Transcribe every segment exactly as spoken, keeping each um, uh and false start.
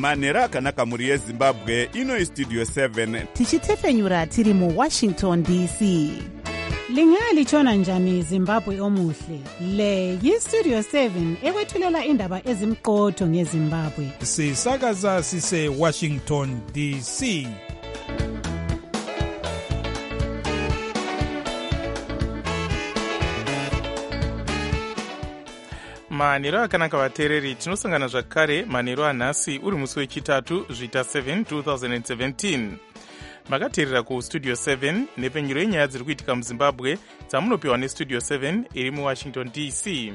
manhero akanaka mhuri yezimbabwe. Ino istudio seven tichitefenyura tiri muwashington D C. Lingalitshona njani Zimbabwe omuhle? Le yistudio seven ekwethulela indaba ezimqotho ngeZimbabwe. Sisakaza sise Washington D C. manhero akanaka vateereri, tinosangana zvakare manhero anhasi uri musi wechitatu zvita seven twenty seventeen. Makateerera kustudio seven nepenyuro yenyaya dziri kuitika muzimbabwe dzamunopiwa nestudio seven iri muwashington D C.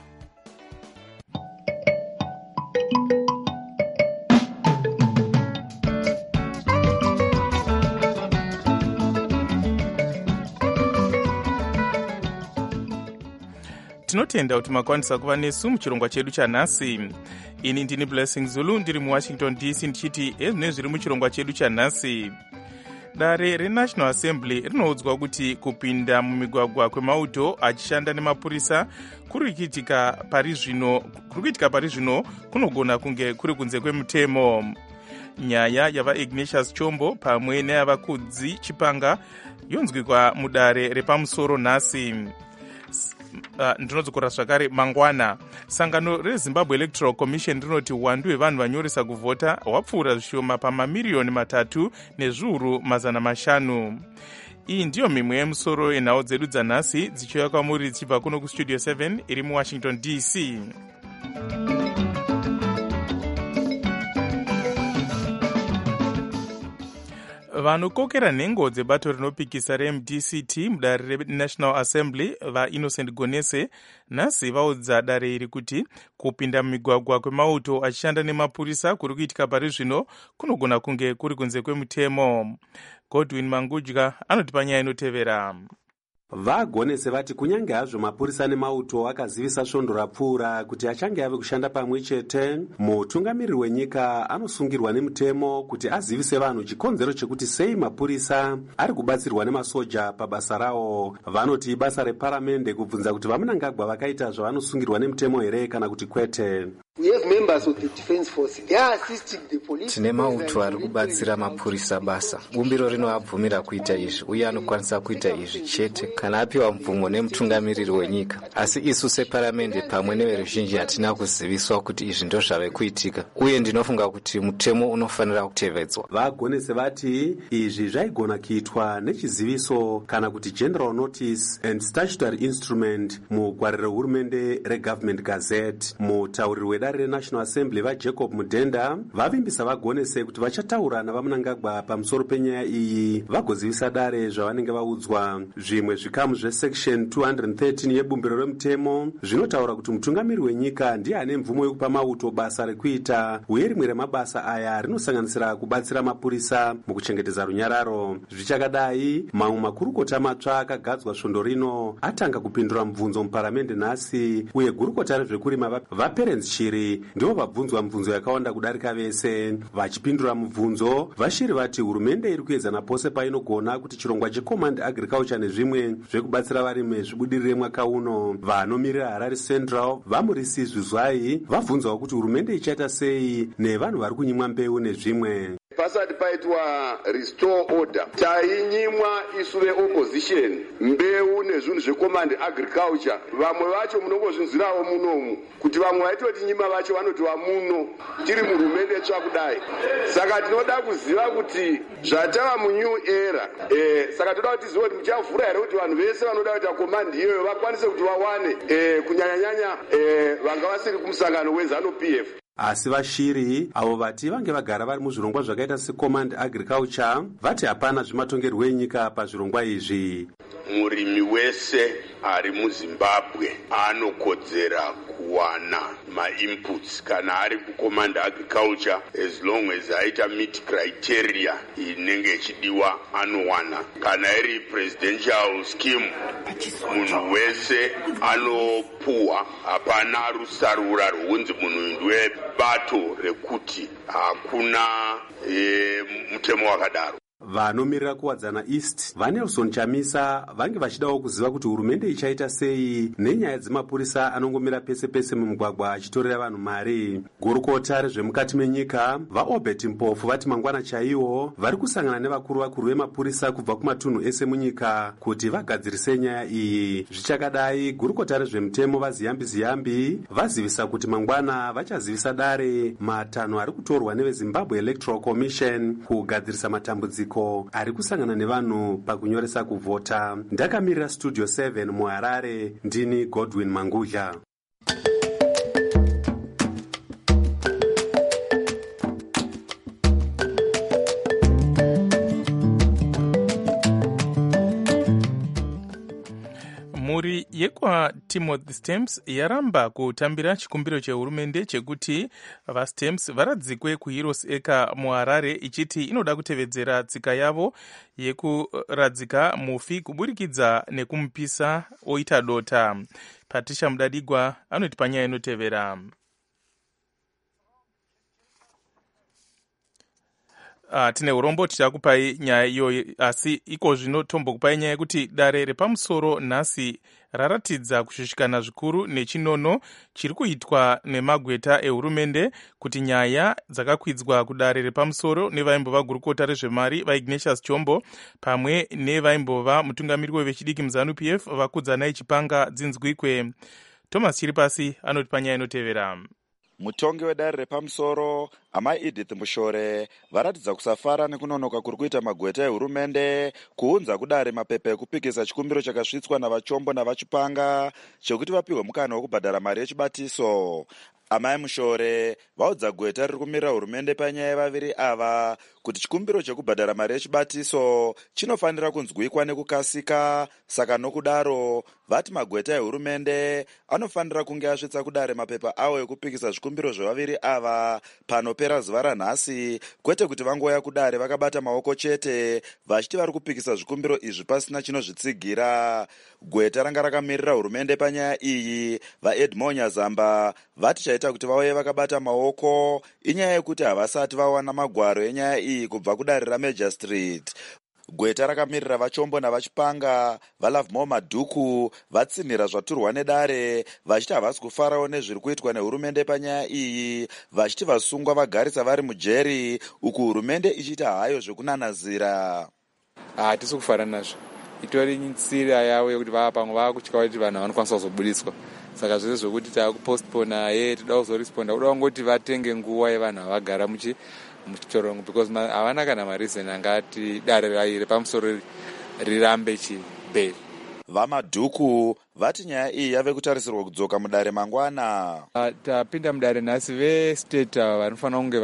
Tinotenda kuti makwanisa kuva nesu muchirongwa chedu chanhasi. Ini ndini Blessing Zulu ndiri muwashington D C ndichiti ezvine zviri muchirongwa chedu chanhasi. Dare reNational Assembly rinoudzwa kuti kupinda mumigwagwa kwemauto achishanda nemapurisa kuri kuitika pari zvino kuri kuitika pari zvino kunogona kunge kuri kunze kwemutemo. Nyaya yava Ignatius Chombo pamwe neyava Kudzi Chipanga yonzwikwa mudare repamusoro nhasi. Uh, ndinodzokora zvakare mangwana. Sangano reZimbabwe Electoral Commission rinoti uwandu hwevanhu vanyoresa kuvhota hwapfuura zvishoma pamamiriyoni matatu nezviuru mazana mashanu. Iyi ndiyo mimwe yemusoro yenhau dzedu dzanhasi dzichiuya kwamuri dzichibva kuno kustudio seven iri muwashington D C. Vanokokera nhengo dzebato rinopikisa reM D C T mudare reNational Assembly vaInnocent Gonese nhasi vaudza dare iri kuti kupinda mumigwagwa kwemauto achishanda nemapurisa kuri kuitika pari zvino kunogona kunge kuri kunze kwemutemo. Godwin Mangudya anotipa nyaya inotevera. Vagonese vati kunyange hazvo mapurisa nemauto akazivisa svondo rapfuura kuti achange ave kushanda pamwe chete, mutungamiriri wenyika anosungirwa nemutemo kuti azivise vanhu chikonzero chekuti sei mapurisa ari kubatsirwa nemasoja pabasa rawo. Vanoti ibasa reparamende kubvunza kuti vamunangagwa vakaita zvavanosungirwa nemutemo here kana kuti kwete. Tine mauto ari kubatsira mapurisa basa. Bumbiro rinoabvumira kuita izvi uye anokwanisa kuita izvi chete kana apiwa mvumo nemutungamiriri wenyika. Asi isu separamende pamwe neveruzhinji hatina kuziviswa kuti izvi ndo zvave kuitika uye ndinofunga kuti mutemo unofanira kutevedzwa. Vagonese vati izvi zvaigona kuitwa nechiziviso kana kuti general notice and statutory instrument mugwaro rehurumende reGovernment Gazette. Mutauriri dare reNational Assembly vaJacob Mudenda vavimbisa vagonese kuti vachataura navamunangagwa pamusoro penyaya iyi vagozivisa dare zvavanenge vaudzwa. Zvimwe zvikamu zvesection two thirteen yebumbiro remutemo zvinotaura kuti mutungamiriri wenyika ndiye ane mvumo yekupa mauto basa rekuita, uye rimwe remabasa aya rinosanganisira kubatsira mapurisa mukuchengetedza runyararo. Zvichakadai, mamwe makurukota matsva akagadzwa svondo rino atanga kupindura mubvunzo muparamende nhasi, uye gurukota rezvekurima vaPerence Shiri ndivo vabvunzwa mibvunzo yakawanda kudarika vese. Vachipindura mubvunzo, vaShiri vati hurumende iri kuedza napose painogona kuti chirongwa cheCommand Agriculture nezvimwe zvekubatsira varimi zvibudirire mwaka uno. Vanomirira Harare Central vaMurisi Zvizwai vabvunzwawo kuti hurumende ichaita sei nevanhu vari kunyimwa mbeu nezvimwe. Pasati paitwa restore order tainyimwa isu veopposition mbeu nezvinhu zvecommand agriculture. Vamwe vacho munongozvinzwirawo munomu kuti vamwe vaitoti nyima vacho vanoti vamuno tiri muhurumende tsva kudai. Saka tinoda kuziva kuti zvatava munew era eh, saka toda kuti tizive kuti muchavhura here kuti vanhu vese vanoda kuita command iyoyo vakwanise kuti vawane eh, kunyanyanyanya eh, vanga vasiri kumusangano weZanu P F. Asi vaShiri avo vati vange vagara vari muzvirongwa zvakaita seCommand Agriculture vati hapana zvimatongerwo enyika pazvirongwa izvi. Murimi wese ari muZimbabwe anokodzera kuwana ma-inputs kana ari kuCommand Agriculture as long as aita meet criteria inenge ichidiwa anowana. Kana iri presidential scheme munhu wese anopuwa, hapana rusarura rwunzi munhu ndiwe bato rekuti hakuna e, mutemo wakadaro. vanomirira kuwadzana east vanelson chamisa vange vachidawo kuziva kuti hurumende ichaita sei nenyaya dzemapurisa anongomira pese pese mumugwagwa achitorera vanhu mari. Gurukota rezvemukati menyika vaobert mpofu vati mangwana chaiwo vari kusangana nevakuru vakuru vemapurisa kubva kumatunhu ese munyika kuti vagadzirise nyaya iyi. Zvichakadai, gurukota rezvemutemo vaziyambi ziyambi vazivisa kuti mangwana vachazivisa dare matanho ari kutorwa nevezimbabwe electoral commission kugadzirisa matambudziko ari kusangana nevanhu pakunyoresa kuvhota. Ndakamirira studio seven muharare, ndini Godwin Mangudla. Mhuri yekwaTimothy Stamps yaramba kutambira chikumbiro chehurumende chekuti vaStamps varadzikwe kuHeroes Acre muHarare, ichiti inoda kutevedzera tsika yavo yekuradzika mufi kuburikidza nekumupisa oita dota. Patricia Mudadigwa anoti panyaya inotevera. Uh, tine urombo tichakupai nyaya iyoyo, asi iko zvino tombokupai nyaya yekuti dare repamusoro nhasi raratidza kushushikana zvikuru nechinono chiri kuitwa nemagweta ehurumende kuti nyaya dzakakwidzwa kudare repamusoro nevaimbova gurukota rezvemari vaIgnatius Chombo pamwe nevaimbova mutungamiriri wevechidiki muZANU P F vakudzana ichipanga dzinzwikwe. Thomas Chiripasi anoti panyaya inotevera. Mutongi wedare repamusoro amai Edith Mushore varatidza kusafara nekunonoka kuri kuita magweta ehurumende kuunza kudare mapepe ekupikisa chikumbiro chakasvitswa navachombo navachipanga chekuti vapihwe mukana wekubhadhara mari yechibatiso. Amai Mushore vaudza gweta riri kumirira hurumende panyaya yevaviri ava kuti chikumbiro chekubhadhara mari yechibatiso chinofanira kunzwikwa nekukasika. Saka nokudaro vati magweta ehurumende anofanira kunge asvitsa kudare mapepa awo ekupikisa zvikumbiro zvevaviri ava panopera zuva ranhasi, kwete kuti vangoya kudare vakabata maoko chete vachiti vari kupikisa zvikumbiro izvi pasina chinozvitsigira. Gweta ranga rakamirira hurumende panyaya iyi vaEdmond Nyazamba vati chaita kuti vauye vakabata maoko inyaya yekuti havasati vawana magwaro enyaya iyi kubva kudare raMajor Street. Gweta rakamirira vachombo navachipanga vaLovemore Madhuku vatsinhira zvaturwa nedare vachiti havasi kufarawo nezviri kuitwa nehurumende panyaya iyi, vachiti vasungwa vagarisa vari mujeri uku hurumende ichita hayo zvekunanazira. Hatisi kufara nazvo, itori tsira yavo yekuti vava pamwe vava kutya kuti vanhu vanokwanisa kuzobudiswa. Saka zvese zvokuti takupostpona ye toda kuzoresponda kuda kungoti vatenge nguva yevanhu havagara muchi muchitorongo because havana kana mareason angati dare repamusoro rirambe chibheri. VaMadhuku vati nyaya iyi yave kutarisirwa kudzoka mudare mangwana. Uh, tapinda mudare nhasi vestate ava vanofanira kunge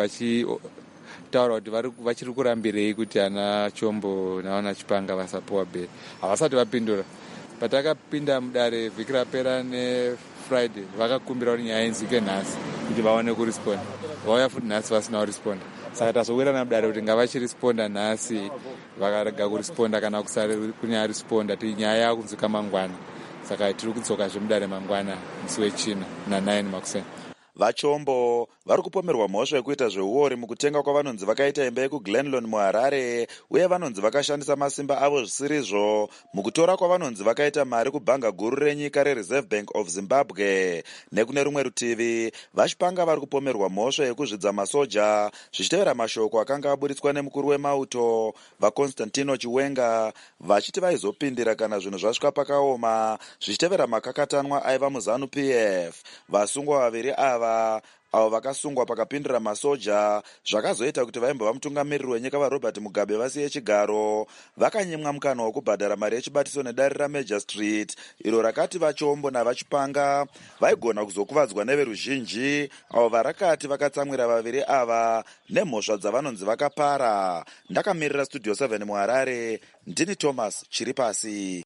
vachitaura kuti vachiri kurambirei kuti ana Chombo naana Chipanga vasapuwa bheri. Havasati vapindura. Patakapinda mudare vhiki rapera neFriday vakakumbira kuti nyaya inzwike nhasi kuti vaone kuresponda. Vauya futi nhasi vasina kuresponda. Saka tazowirana mudare kuti ngavachiresponda nhasi vakarega kuresponda kana kusari kunyaya responda kuti nyaya yakunzwika mangwana. Saka tiri kudzoka zvemudare mangwana musi wechina na9 makuseni. Vachombo vari kupomerwa mhosva yekuita zveuori mukutenga kwavanonzi vakaita imba yekuGlenlone muHarare uye vanonzi vakashandisa masimba avo zvisirizvo mukutora kwavanonzi vakaita mari kubhanga guru renyika reReserve Bank of Zimbabwe. Nekune rumwe rutivi vachipanga vari kupomerwa mhosva yekuzvidza masoja zvichitevera mashoko akanga aburitswa nemukuru wemauto vaConstantino Chiwenga vachiti vaizopindira kana zvinhu zvasvika pakaoma zvichitevera makakatanwa aiva muZANU P F. Vasungwa vaviri ava avo vakasungwa pakapindira masoja zvakazoita kuti vaimbova mutungamiriri wenyika vaRobert Mugabe vasiye chigaro vakanyimwa mukana wokubhadhara mari yechibatiso nedare raMajor Street iro rakati vachombo navachipanga vaigona kuzokuvadzwa neveruzhinji avo varakati vakatsamwira vaviri ava nemhosva dzavanonzi vakapara. Ndakamirira Studio seven muHarare, ndini Thomas Chiripasi.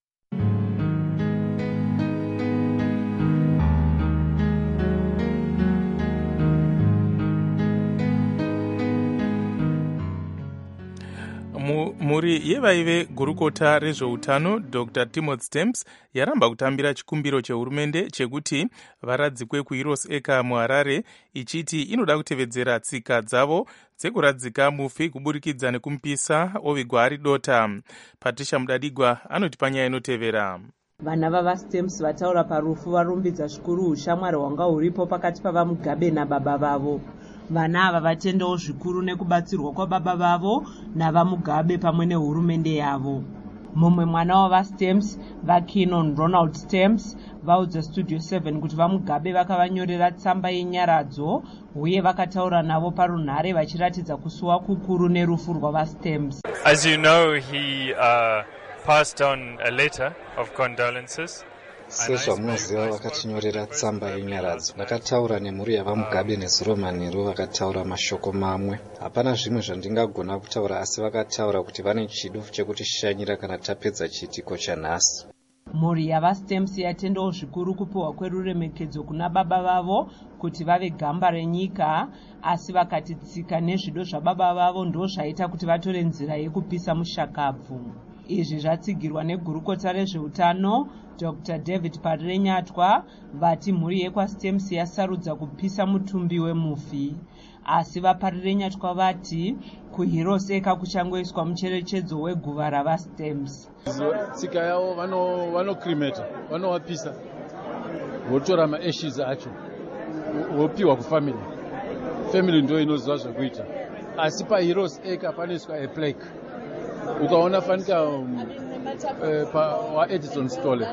mhuri yevaive gurukota rezveutano Dr Timothy Stamps yaramba kutambira chikumbiro chehurumende chekuti varadzikwe kuHeroes Acre muHarare, ichiti inoda kutevedzera tsika dzavo dzekuradzika mufi kuburikidza nekumupisa ovigwa ari dota. Patricia Mudadigwa anoti panyaya inotevera. Vana vavaStamps vataura parufu varumbidza zvikuru ushamwari hwanga huripo pakati pavaMugabe nababa vavo. Vana ava vatendawo zvikuru nekubatsirwa kwababa vavo navaMugabe pamwe nehurumende yavo. Mumwe mwana wavaStamps, vaKinnon Ronald Stamps, vaudza Studio seven kuti vaMugabe vakavanyorera tsamba yenyaradzo uye vakataura navo parunhare vachiratidza kusuwa kukuru nerufu rwavaStamps. As you know, he uh, passed on a letter of condolences. Sezvamunoziva vakatinyorera tsamba yenyaradzo. Ndakataura nemhuri yavaMugabe nezuro manheru vakataura mashoko mamwe. Hapana zvimwe zvandingagona kutaura, asi vakataura kuti vane chido chekutishanyira kana tapedza chiitiko chanhasi. Mhuri yavaStamps yatendawo zvikuru kupiwa kweruremekedzo kuna baba vavo kuti vave gamba renyika, asi vakati tsika nezvido zvababa vavo ndo zvaita kuti vatore nzira yekupisa mushakabvu. Izvi zvatsigirwa negurukota rezveutano Dr David Parirenyatwa, vati mhuri yekwaStamps yasarudza kupisa mutumbi wemufi. Asi vaParirenyatwa vati kuHeroes Acre kuchangoiswa mucherechedzo weguva ravaStamps. Tsika yavo vano vanokremata, vanovapisa, votora maashes acho vopiwa kufamily. Family ndio inoziva zvekuita. Asi paHeroes Acre panoiswa a plaque. Ukaona fanika um, eh, pa wa Edison Stole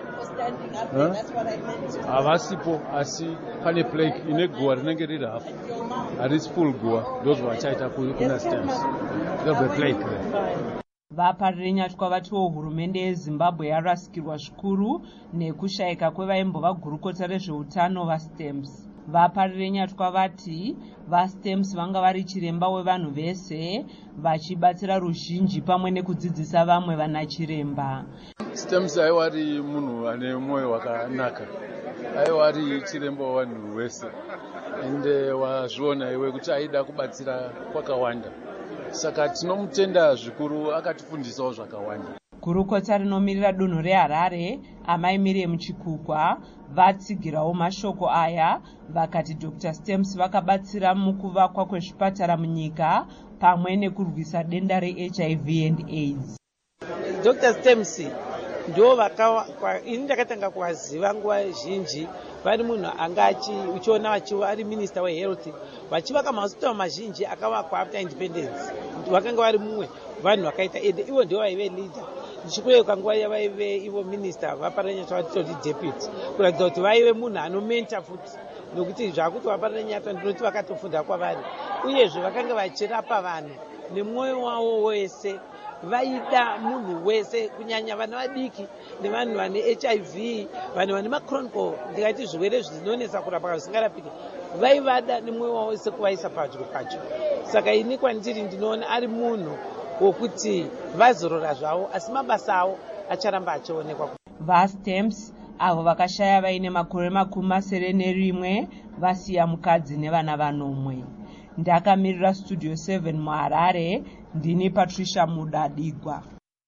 havasipo, asi pane plaque ine guwa rinenge riri hafu, harisi full guwa, ndozvo vachaita kuna Stamps. Ndobve plaque. VaParirenyatwa vatiwo hurumende yeZimbabwe yarasikirwa zvikuru nekushayika kwevaimbova gurukota rezveutano vaStamps. VaParirenyatwa vati vaStamps vanga vari chiremba wevanhu vese, vachibatsira ruzhinji pamwe nekudzidzisa vamwe vana chiremba. Stamps aiwa ari munhu ane mwoyo wakanaka, aiwa ari chiremba wevanhu vese, ende wazviona iwe kuti aida kubatsira kwakawanda. Saka tinomutenda zvikuru, akatifundisawo zvakawanda. Gurukota rinomirira dunhu reHarare, Amai Miriam Chikukwa, vatsigirawo mashoko aya, vakati Dr Stamps vakabatsira mukuvakwa kwezvipatara munyika pamwe nekurwisa denda reH I V and AIDS. Dr Stamps ndo vakawa ini ndakatanga kuvaziva nguva zhinji vari munhu anga uchiona vachiva ari minister wehealth, vachivaka mahosipitari mazhinji akavakwa after independence. Vakanga vari mumwe vanhu vakaita ende ivo ndio vaive leader. Ndichikuyeukwa nguva yavaive ivo minister vaParirenyatwa vatitoti deputy, kuratidza kuti vaive munhu anomenta futi, nokuti zvakuti vaParirenyatwa ndinoti vakatofunda kwavari, uyezve vakanga vachirapa vanhu nemwoyo wavo wese. Vaida munhu wese, kunyanya vana vadiki nevanhu vane H I V, vanhu vane machronical, ndikati zvirwere zvinonesa kurapwa zvisingarapiki, vaivada nemwoyo wavo wese kuvaisa padyo pacho. Saka ini kwandiri ndinoona ari munhu wokuti vazorora zvavo, asi mabasa avo acharamba achionekwa. VaStamps avo vakashaya vaine makore makumi masere nerimwe, vasiya mukadzi nevana vanomwe. Ndakamirira Studio seven muHarare, ndini Patricia Mudadigwa.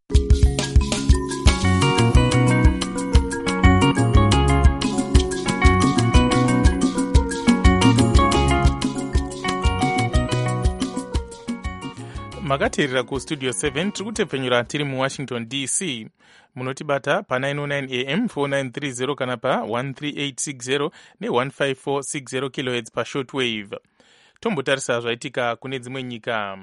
Makateerera kuStudio seven, tiri kutepfenyura tiri muWashington D C. Munotibata pa nine oh nine A M four nine three zero kana pa one three eight six zero ne one five four six zero kilohertz pa shortwave. Tombotarisa zvaitika kune dzimwe nyika.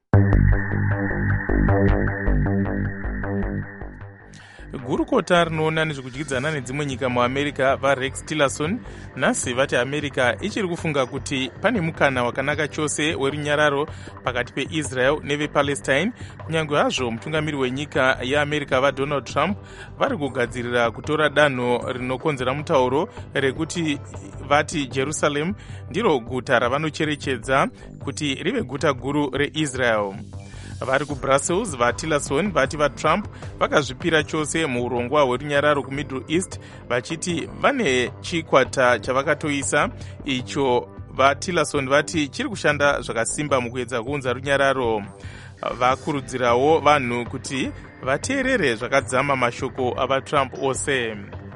Gurukota rinoona nezvekudyidzana nedzimwe nyika muAmerica vaRex Tillerson nhasi vati America ichiri kufunga kuti pane mukana wakanaka chose werunyararo pakati peIsrael nevePalestine, kunyange hazvo mutungamiri wenyika yeAmerica vaDonald Trump vari kugadzirira kutora danho rinokonzera mutauro rekuti vati Jerusalem ndiro guta ravanocherechedza kuti rive guta guru reIsrael. Vari kuBrussels vaTillerson vati vaTrump vakazvipira chose muurongwa hwerunyararo kuMiddle East, vachiti vane chikwata chavakatoisa icho vaTillerson vati chiri kushanda zvakasimba mukuedza kuunza runyararo. vakurudzirawo vanhu kuti vateerere zvakadzama mashoko avatrump ose.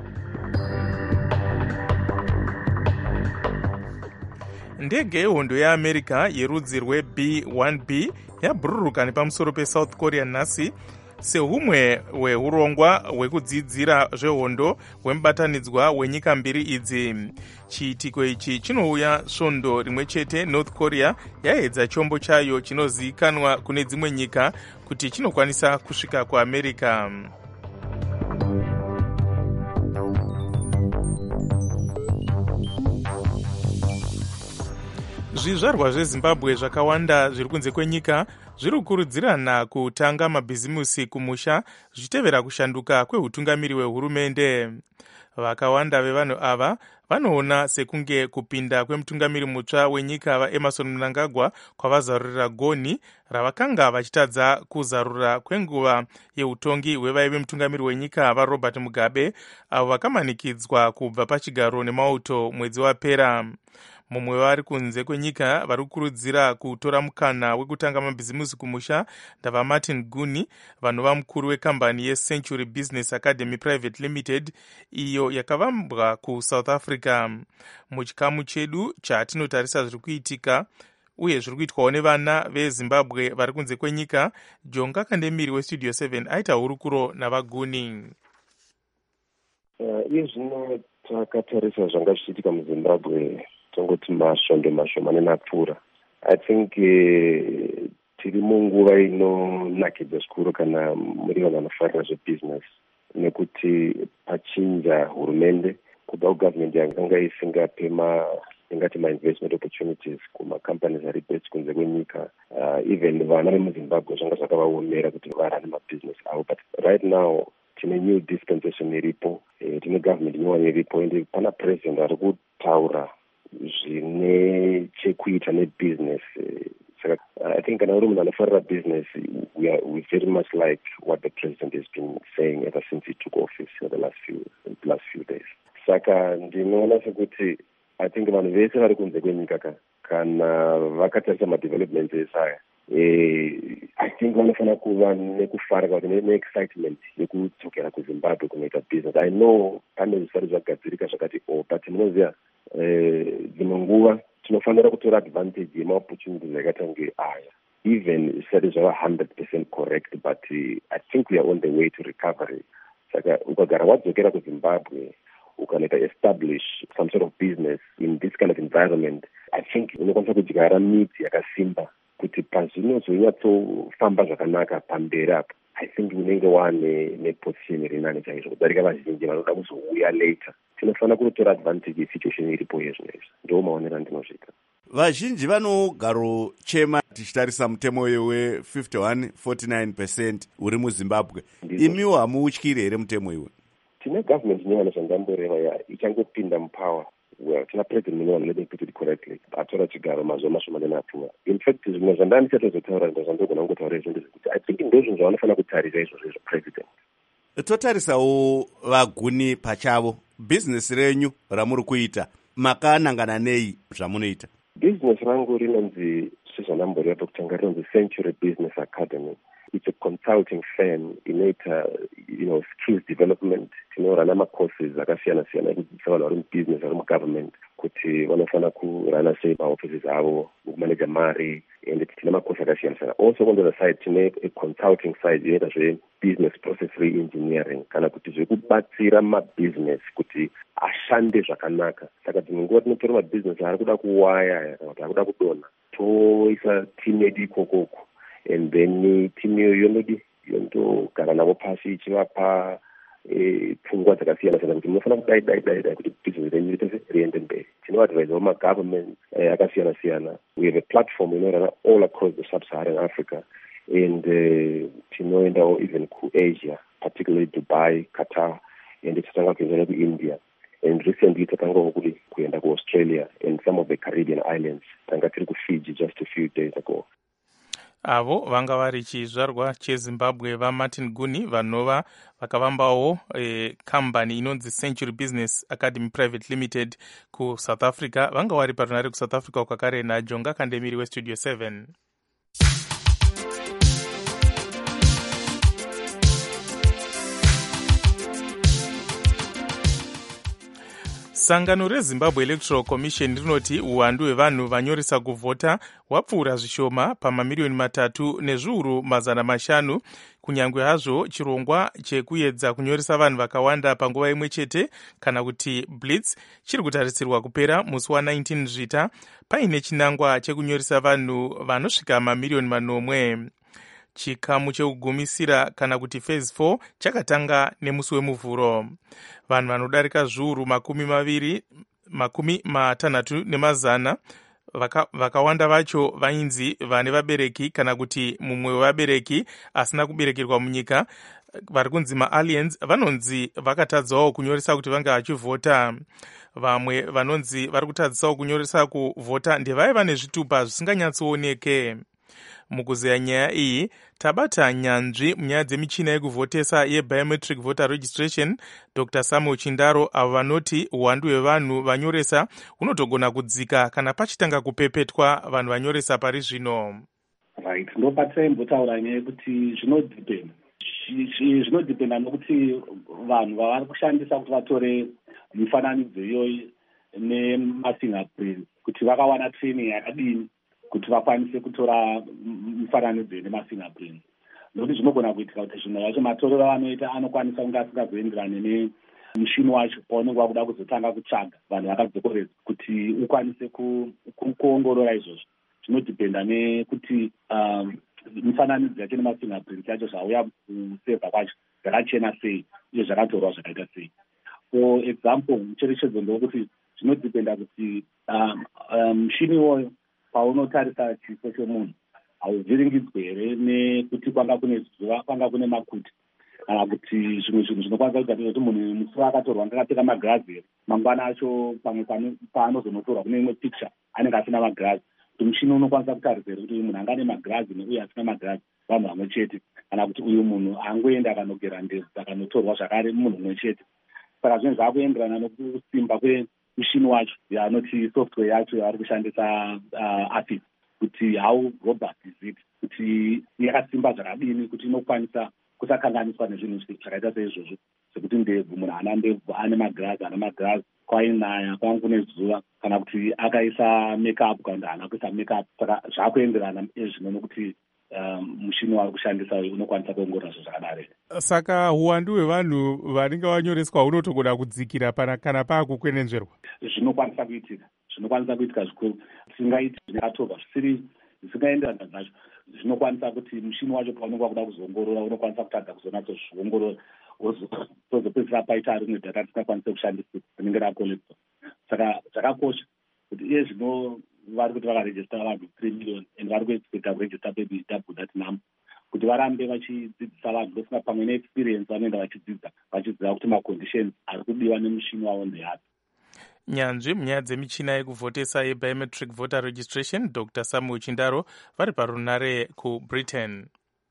Ndege yehondo yeamerica yerudzi rweB one B yabhururuka nepamusoro pesouth Korea nhasi sehumwe hweurongwa hwekudzidzira zvehondo hwemubatanidzwa wenyika mbiri idzi. Chiitiko ichi chinouya svondo rimwe chete North Korea yaedza chombo chayo chinozivikanwa kune dzimwe nyika kuti chinokwanisa kusvika kuamerica. Zvizvarwa zveZimbabwe zvakawanda zviri kunze kwenyika zviri kukurudzirana kutanga mabhizimusi kumusha zvichitevera kushanduka kweutungamiri hwehurumende. Vakawanda vevanhu ava vanoona sekunge kupinda kwemutungamiri mutsva wenyika vaEmerson Mnangagwa kwavazarurira gonhi ravakanga vachitadza kuzarura kwenguva yeutongi hwevaive mutungamiri wenyika vaRobert Mugabe avo vakamanikidzwa kubva pachigaro nemauto mwedzi wapera. Mumwe vari kunze kwenyika vari kukurudzira kutora mukana wekutanga mabhizimusi kumusha ndava Martin Guni, vanova mukuru wekambani yeCentury Business Academy Private Limited iyo yakavambwa kuSouth Africa. Muchikamu chedu chatinotarisa zviri kuitika uye zviri kuitwawo nevana veZimbabwe vari kunze kwenyika, Jonga Kandemiri weStudio seven aita hurukuro navaGuni. Iye uh, zvino takatarisa zvanga zvichiitika muZimbabwe tongoti masvondo mashomane napfuura. I think uh, tiri munguva inonakidza zvikuru kana muri vanhu vanofarira zvebusiness nekuti pachinja hurumende kubva kugavhmendi yakanga isingape ma ingati ma-investment opportunities kumacompanies ari best kunze kwenyika. Uh, even vana vemuZimbabwe zvanga zvakavaomera kuti varane mabusiness avo, but right now tine new dispensation iripo, e, tine government nyowani iripo, ende pana president ari kutaura zvine chekuita nebusiness. Saka I think kana uri munhu anofarira business, we are we very much like what the president has been saying ever since he took office for the last few the last few days. Saka ndinoona sekuti I think vanhu vese vari kunze kwenyika kana vakatarisa madevelopments esaya, eh, I think vanofana kuva nekufara kuti ne-excitement yekudzokera kuZimbabwe kunoita business. I know pane zvisari zvagadzirika zvakati oh, but munoziva dzimwe nguva tinofanira kutora advantage yema-opportunities akaita kunge aya, even zvisati zvava one hundred percent correct, but uh, I think we are on the way to recovery. Saka ukagara wadzokera kuZimbabwe ukanoita establish some sort of business in this kind of environment, I think unokwanisa kudyara midzi yakasimba kuti pazvinozonyatsofamba zvakanaka pamberi apo, I think unenge wane neposition iri nani chaizvo kudarika vazhinji vanoda kuzouya later. Tinofanira kutora advantage yesituation iripo yezvinezvi, ndo maonero andinozvita. Vazhinji vanogaro chema tichitarisa mutemo we fifty-one forty-nine percent uri muZimbabwe. Imiwo hamuutyiri here mutemo iwe? Tine government nyowani zvandamboreva ya ichangopinda mupower. Well, tina president nyowani, let me put it correctly, atora chigaro mazuva mashomane napfuura. In fact, zvimwe zvandanichatozotaura ndozvandogona kungotaura izvo ndezvekuti I think ndozvo zvavanofanira kutarisa izvozvo izvo president. Totarisawo vaGuni pachavo, business renyu ramuri kuita makanangana nei zvamunoita? Business rangu rinonzi sezvandamborepa kutanga rinonzi Century Business Academy. It's a consulting firm inoita, you know, skills development. Tinorana ma-courses akasiyana siyana ekudzidzisa vanhu vari mubusiness vari mugovernment kuti vanofana kurana sei maoffices avo, kumanage mari, and tine macourse akasiyana siyana. Also on the other side tine a consulting side inoita zve-business process re-engineering kana kuti zvekubatsira mabusiness kuti ashande zvakanaka. Saka dzimwe nguva tinotora mabusiness ari kuda kuwaya kana kuti ari kuda kudonha, toisa team yedu ikokoko, and then team iyoyo yonodi yondogara navo pasi ichivapa pfungwa dzakasiyana siyana kuti munofanira kudai dai dai dai kuti business renyu ritese riende mberi. Tinoadvisa magovernment akasiyana siyana. We have a platform inorana all across the sub-Saharan Africa, and uh, tinoendawo even kuAsia, particularly Dubai, Qatar, and tatanga kuenda kuIndia, and recently tatangawo kuli kuenda kuAustralia and some of the Caribbean islands. Tanga tiri kuFiji just a few days ago. Avo vanga vari chizvarwa cheZimbabwe vaMartin Guni vanova vakavambawo e, kambani inonzi Century Business Academy Private Limited kuSouth Africa. Vanga vari parunare kuSouth Africa ukakare naJonga Kandemiri weStudio seven. Sangano reZimbabwe Electoral Commission rinoti uwandu hwevanhu vanyoresa kuvhota hwapfuura zvishoma pamamiliyoni matatu nezviuru mazana mashanu, kunyange hazvo chirongwa chekuedza kunyoresa vanhu vakawanda panguva imwe chete kana kuti blitz chiri kutarisirwa kupera musi wa19 zvita paine chinangwa chekunyoresa vanhu vanosvika mamiliyoni manomwe. Chikamu chekugumisira kana kuti phase four chakatanga nemusi wemuvhuro. Vanhu vanodarika zviuru makumi maviri makumi matanhatu nemazana vaka, vakawanda vacho vainzi vane vabereki kana kuti mumwe wevabereki asina kuberekerwa munyika vari kunzi maaliens vanonzi vakatadzawo kunyoresa kuti vange vachivhota. Vamwe vanonzi vari kutadzisawo kunyoresa kuvhota ndevaiva nezvitupa zvisinganyatsooneke. Mukuzeya nyaya iyi tabata nyanzvi munyaya dzemichina yekuvhotesa yebiometric voter registration Doctor Samuel Chindaro, avo vanoti uwandu hwevanhu vanyoresa hunotogona kudzika kana pachitanga kupepetwa vanhu vanyoresa pari zvino. Right, ndopatsaimbotaura nyaya yekuti zvinodhipenda zvinodhipenda nokuti vanhu vavari kushandisa kuti vatore mifananidzo iyoyi nemafingerprint kuti vakawana training yakadini kuti vakwanise kutora mifananidzo nemafingerprint. Nokuti zvinogona kuitika kuti zvimwe zvacho matorero avanoita anokwanisa kunge asingazoenderane nemushini wacho paunenge wakuda kuzotanga kutsvaga vanhu vakadzokoredza kuti ukwanise kuongorora izvozvo. Zvinodhipenda nekuti mifananidzo yacho nemafingerprint yacho zvauya kusevha kwacho zvakachena sei uye zvakatorwa zvakaita sei. For example, mucherechedzo ndokuti zvinodhipenda kuti mushini iwoyo paunotarisa chiso chemunhu hauvhiringidzwe here nekuti kwanga kune zuva, kwanga kune makuti kana kuti zvimwe zvinhu zvinokwanisa kuita kuti munhu musoro akatorwa ngakapfeka magirazi here, mangwana acho pamwe paanozonotorwa kune imwe picture anenge asina magirazi, kuti mushini unokwanisa kutarisa here kuti uyu munhu anga ane magirazi neuye asina magirazi vanhu vamwe chete, kana kuti uyu munhu angoenda akanogera ndebvu akanotorwa zvakare munhu mumwe chete. Saka zvinhu zvaakuenderana nokusimba kwemushini wacho yaanoti software yacho yavari kushandisa uh, afis kuti how robust is it, kuti yakasimba zvakadini kuti inokwanisa kusakanganiswa nezvinhu zvakaita seizvozvo zvekuti ndebvu munhu ana ndebvu ane magirazi ana magirazi kwainaya kwanga kune zuva kana kuti akaisa makeup kana kuti haana kuisa makeup. Saka zvaakuenderana ezvino nokuti Um, mushini wari kushandisa unokwanisa kuongorora zvo zvakadaro. Saka uwandu hwevanhu vanenge vanyoreswa hunotogona kudzikira pana kana paakukwenenzverwa. Zvinokwanisa kuitika zvinokwanisa kuitika zvikuru, tisingaiti zvakatorwa zvisiri zvisingaenderana zvacho. Zvinokwanisa kuti mushini wacho paunenge wakuda kuzoongorora unokwanisa kutadza kuzonatozviongorora wozopedzisira paita rimwe dhata risingakwanise kushandiswa rinenge rakolekitwa. Saka zvakakosha kuti iye zvino vari kuti vakarejista vanhu three million and vari kuexpecta kurejista maybe double that number kuti varambe vachidzidzisa vanhu ndofunga pamwe neexperience vanoenda vachidzidza vachidziva kuti maconditions ari kudiwa nemushini wavo ndeapi. Nyanzvi munyaya dzemichina yekuvhotesa yebiometric voter registration Doctor Samuel Chindaro vari parunare kuBritain.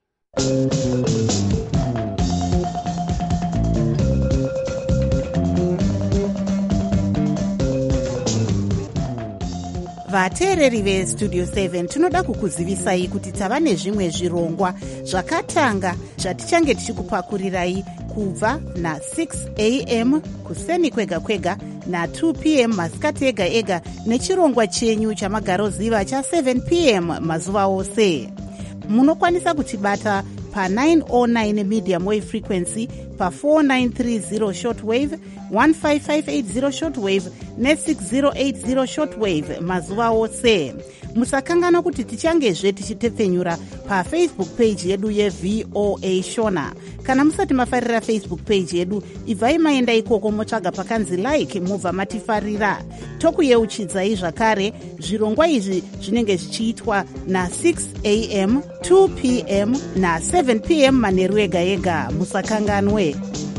vateereri vestudio seven tinoda kukuzivisai kuti tava nezvimwe zvirongwa zvakatanga zvatichange tichikupakurirai kubva na-six a m kuseni kwega kwega na-two p m masikati ega ega nechirongwa chenyu chamagaroziva cha-seven p m mazuva ose. Munokwanisa kutibata pa-nine oh nine medium wave frequency, pa-four nine three zero shortwave, fifteen five eight zero shortwave ne-six zero eight zero shortwave mazuva ose. Musakangana kuti tichangezve tichitepfenyura pafacebook page yedu yeV O A Shona. Kana musati mafarira Facebook page yedu, ibvai maenda ikoko motsvaga pakanzi like mubva matifarira. Tokuyeuchidzai zvakare zvirongwa izvi zvinenge zvichiitwa na-six a m, two p m na-seven p m manheru ega ega. Musakanganwe.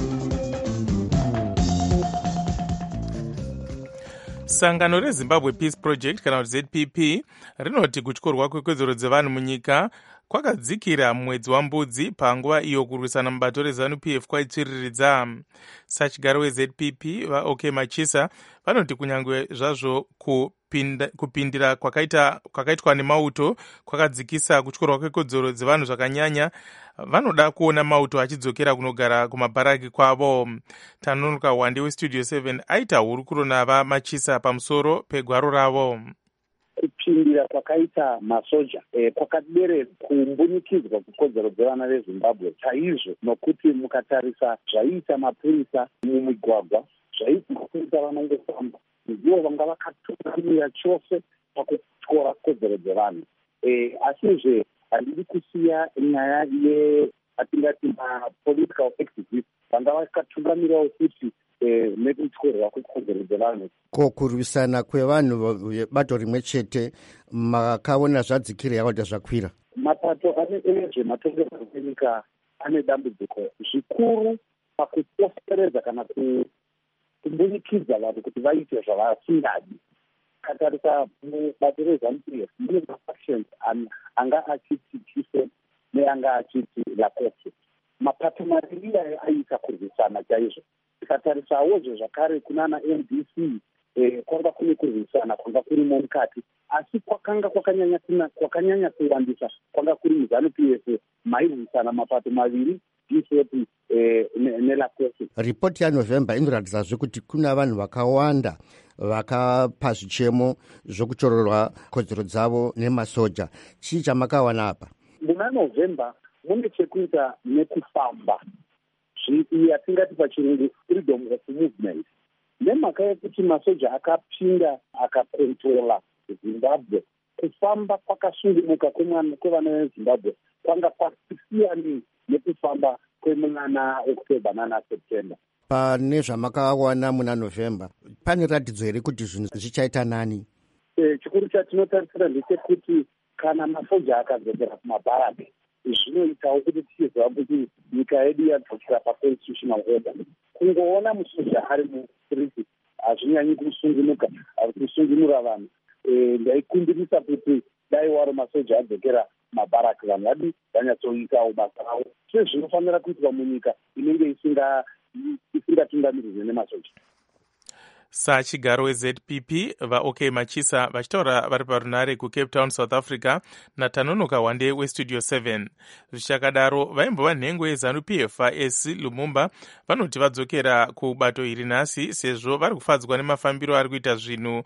Sangano reZimbabwe Peace Project kana kuti Z P P rinoti kutyorwa kwekodzero dzevanhu munyika kwakadzikira mwedzi wambudzi panguva iyo kurwisana mubato reZANU P F kwaitsviriridza. Sachigaro weZ P P vaOK Machisa vanoti kunyange zvazvo ku kupinda, kupindira kwakaita kwakaitwa nemauto kwakadzikisa kutyorwa kwekodzero dzevanhu zvakanyanya. Vanoda kuona mauto achidzokera kunogara kumabharaki kwavo. Tanonoka Wande westudio seven aita hurukuro nava Machisa pamusoro pegwaro ravo. Kupindira kwakaita masoja e, kwakaderedza kumbunikidzwa kwekodzero dzevana vezimbabwe chaizvo, nokuti mukatarisa zvaiita mapurisa mumigwagwa, zvaiita mapurisa vanongofamba ndivo vanga vakatungamira chose pakutyora kodzero dzevanhu. E, asizve handidi kusiya nyaya yeatingati mapolitical activists vanga vakatungamirawo futi nekutyorwa kwekodzero dzevanhu. Ko kurwisana kwevanhu vebato rimwe chete makaona zvadzikira yakuita zvakwira? Mapato ane ezvematongerwo enyika ane dambudziko zvikuru pakuposteredza kana kumbunikidza vanhu kuti vaite zvavasingadi. Katarisa mubato reZANU P F mune mafactions anga achiti chiso neanga achiti lakosi. Mapato maviri ayo aiita kurwisana chaizvo. Tikatarisawozve zvakare kunana M D C eh, kwanga kune kurwisana kwanga kurimo mukati, asi kwakanga kwakanyanya kwakanyanya kuwandisa kwanga kuri muZANU P F mairwisana mapato maviri D C P eh, nelakosi. Ripoti yaNovember inoratidzazve kuti kuna vanhu vakawanda vakapa zvichemo zvokutorerwa kodzero dzavo nemasoja. Chii chamakawana apa? Muna November mune chekuita nekufamba, yatingati pachirungu freedom of movement. Nemhaka yekuti masoja akapinda akakontrola Zimbabwe, kufamba kwakasungunuka kwevana veZimbabwe kwanga kwasiyani nekufamba kwemunana October nana September. Pane zvamakawana muna November, pane ratidzo here kuti zvinhu zvichaita nani? E, chikuru chatinotarisira ndechekuti kana masoja akadzokera kumabharaki zvinoitawo kuti tichiziva kuti nyika yedu yadzokera paconstitutional order. Kungoona musoja ari mustriti hazvinyanyi kusungunuka, kusungunura vanhu. E, ndaikumbirisa kuti dai waro masoja adzokera mabharaki vanhu vadi vanyatsoitawo basa ravo sezvinofanira kuitwa munyika inenge isingatungamirirwe nemasoja. Sachigaro weZ P P vaOK Machisa vachitaura vari parunare kuCape Town, South Africa, naTanonoka Wande westudio seven. Zvichakadaro vaimbova nhengo yeZANU P F vaEsi Lumumba vanoti vadzokera kubato iri nhasi sezvo vari kufadzwa nemafambiro ari kuita zvinhu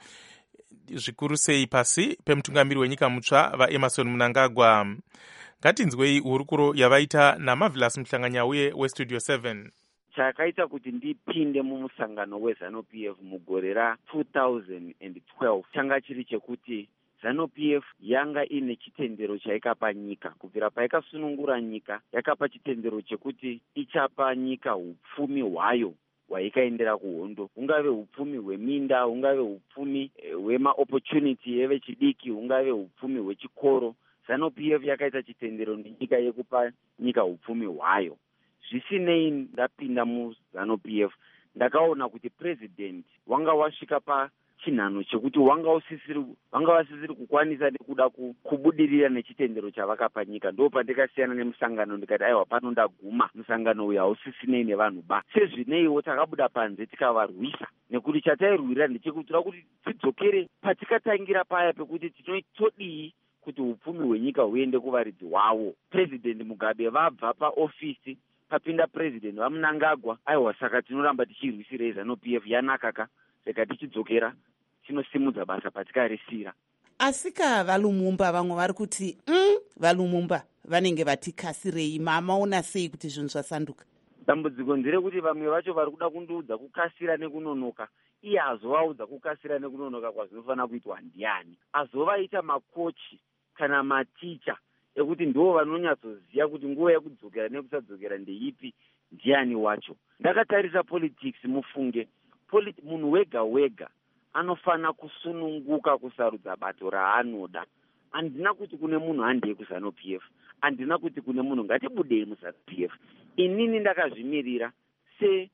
zvikuru sei pasi pemutungamiri wenyika mutsva vaEmerson Mnangagwa. Ngatinzwei hurukuro yavaita naMarvelous Mhlanganyauye westudio seven. Chakaita kuti ndipinde mumusangano weZANU P F mugore ra two thousand twelve changa chiri chekuti ZANU P F yanga ine chitendero chaikapa nyika. Kubvira paikasunungura nyika yakapa chitendero chekuti ichapa nyika upfumi hwayo hwaikaendera kuhondo, hungave upfumi hweminda, hungave upfumi hwemaopportunity evechidiki, hungave upfumi hwechikoro. ZANU P F yakaita chitendero nenyika yekupa nyika upfumi hwayo. Zvisinei ndapinda muZANU P F ndakaona kuti president wanga wasvika pachinhano chekuti wanga usisiri wanga wasisiri kukwanisa nekuda kubudirira nechitendero chavakapa nyika. Ndo pandikasiyana nemusangano ndikati aiwa pano ndaguma, musangano uyu hausisinei nevanhu ba. Sezvineiwo takabuda panze tikavarwisa, nekuti chatairwira ndechekutura kuti tidzokere patikatangira paya pekuti tinotodii kuti upfumi hwenyika huende kuvaridzi hwavo. President Mugabe vabva paofisi papinda president vaMnangagwa. Aiwa saka tinoramba tichirwisirei ZANU P F yanakaka, saka tichidzokera tinosimudza basa patikarisira. Asika vaLumumba vamwe vari kuti mm, vaLumumba vanenge vatikasirei. Mamaona sei kuti zvinhu zvasanduka? Dambudziko nderekuti vamwe vacho vari kuda kundiudza kukasira nekunonoka. Iye azovaudza kukasira nekunonoka kwazvinofanira kuitwa ndiani. Azovaita makochi kana maticha ekuti ndivo vanonyatsoziva kuti nguva yekudzokera nekusadzokera ndeipi, ndiani wacho. Ndakatarisa politics mufunge Polit- munhu wega wega anofana kusununguka kusarudza bato raanoda. Handina kuti kune munhu handei kuZANU P F, handina kuti kune munhu ngatibudei muZANU P F. Inini ndakazvimirira se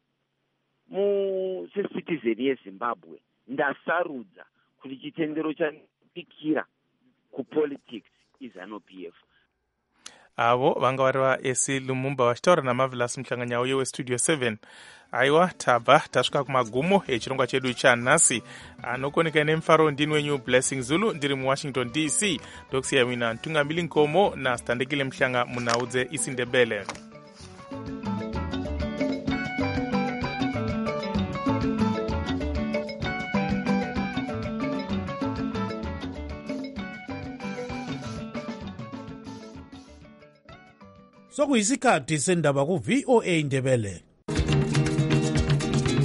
mu secitizen yeZimbabwe ndasarudza kuti chitendero chanipikira kupolitics iZANU P F. avo vanga vari vaesi lumumba vachitaura namavelas muhlanganyauye westudio seven. Aiwa, tabva tasvika kumagumo echirongwa chedu chanhasi. Anokoneka nemufaro ndini wenyu Blessing Zulu, ndiri muwashington D C. Ndokusiya wina Ntungamili Nkomo naStandekile Mhlanga munaudze isiNdebele. sokuyisikhathi sendaba ku V O A Ndebele.